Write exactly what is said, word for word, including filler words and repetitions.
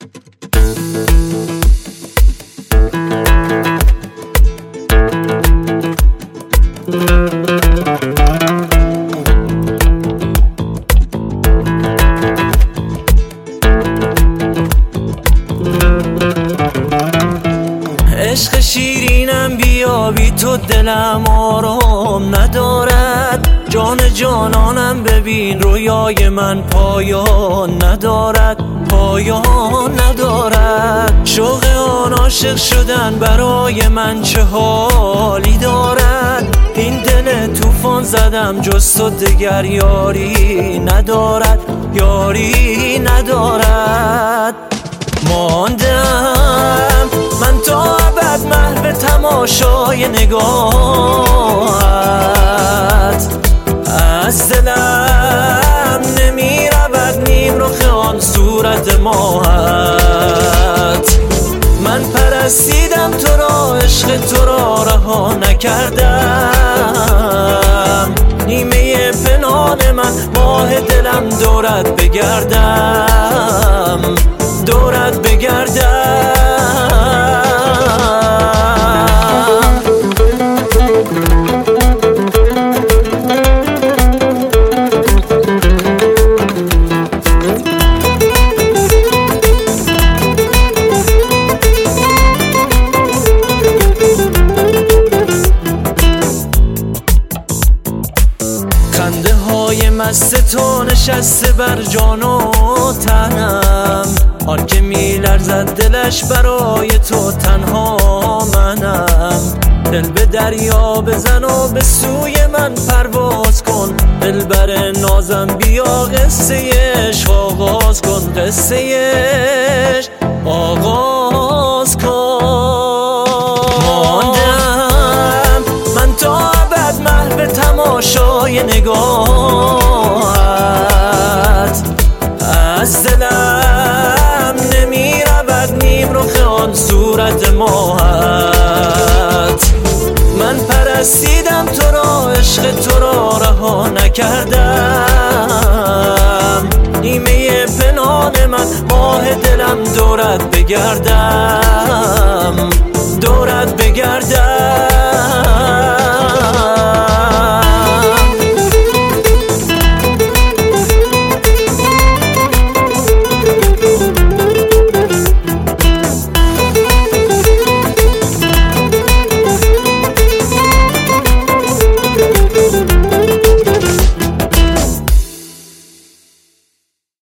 عشق شیرینم بیا بی تو دلم آرام ندارد، جان جانانم ببین رویای من پایان ندارد، پایان ندارد. شوق آن عاشق شدن برای من چه حالی دارد، این دل طوفان زدم جز تو دگر یاری ندارد، یاری ندارد. ماندم من تا ابد محو تماشای نگاهت، از دلم نمی رود نیم رخ آن صورت ماهت. من پرستیدم تو را، عشق تو را رها نکردم، نیمه پنهان من ماه دلم دورت بگردم، دورت بگردم. خنده های مست تو نشسته بر جان و تنم، آن که می لرزد دلش برای تو تنها منم. دل به دریا بزن و به سوی من پرواز کن، دلبر نازم بیا قصه عشق آغاز کن، قصه عشق آغاز کن. ماندم من تا ابد محو تماشای نگاهت، از دلم نمی رود نیم رخ آن صورت ماهت. من پرستیدم تو را، عشق تو را رها نکردم، نیمه پنهان من ماه دلم دورت بگردم، دورت بگردم.